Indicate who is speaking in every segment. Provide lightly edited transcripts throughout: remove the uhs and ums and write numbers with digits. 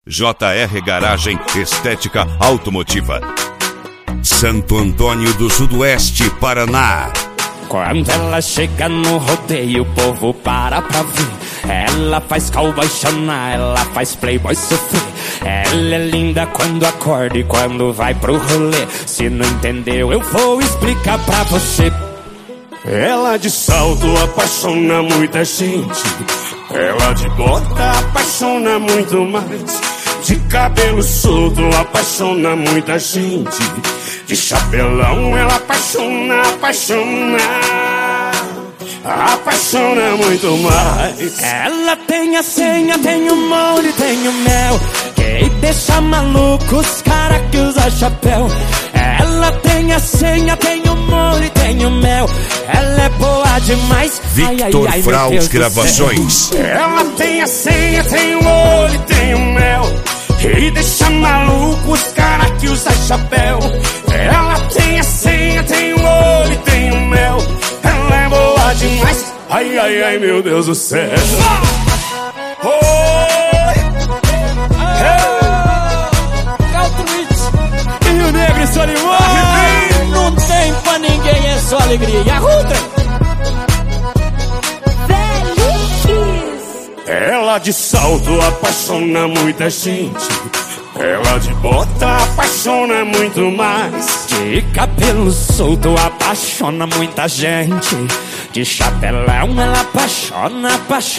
Speaker 1: JR Garagem Estética Automotiva. Santo Antônio do Sudoeste, Paraná.
Speaker 2: Quando ela chega no rodeio, o povo para pra ver. Ela faz cowboy chorar, ela faz playboy sofrer. Ela é linda quando acorda e quando vai pro rolê. Se não entendeu, eu vou explicar pra você.
Speaker 3: Ela de salto apaixona muita gente. Ela de bota apaixona muito mais. De cabelo solto apaixona muita gente. De chapelão ela apaixona muito mais.
Speaker 2: Ela tem a senha, tem o molho, tem o mel, que deixa maluco os cara que usa chapéu. Ela tem a senha, tem o molho, tem o mel. Ela é boa demais.
Speaker 1: Victor Fraus Gravações.
Speaker 3: Ela tem a senha, tem o molho, tem o mel, e deixa maluco os cara que usa chapéu. Ela tem a senha, tem o olho, tem o mel. Ela é boa demais. Ai, ai, ai, meu Deus do céu. Oi!
Speaker 2: E o Negro e Solimão. Não tem pra ninguém, é só alegria. Arruda!
Speaker 3: Ela de salto apaixona muita gente. Ela de bota apaixona muito mais.
Speaker 2: De cabelo solto apaixona muita gente. De chapelão ela apaixona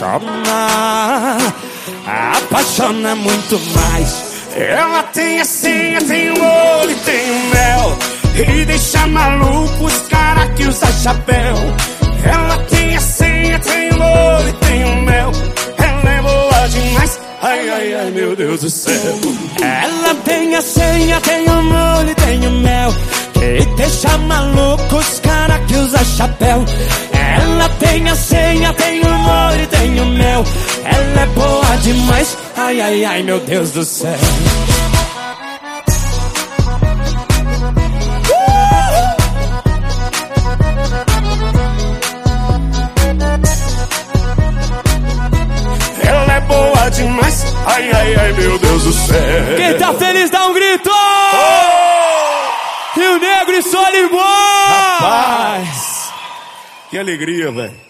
Speaker 2: muito mais.
Speaker 3: Ela tem a senha, tem o olho, tem o mel, e deixa maluco os cara que usa chapéu. Ela tem a senha, tem o olho, tem o mel. Ela é boa demais. Ai, ai, ai, meu Deus do céu.
Speaker 2: Ela tem a senha, tem o molho, tem o mel, que deixa maluco os cara que usa chapéu. Ela tem a senha, tem o molho, tem o mel. Ela é boa demais. Ai, ai, ai, meu Deus do céu.
Speaker 3: Ela é boa demais. Ai, ai, ai, meu Deus do céu.
Speaker 2: Quem tá feliz dá um grito!
Speaker 3: Oh!
Speaker 2: Rio Negro e Solimão!
Speaker 3: Rapaz, que alegria, velho.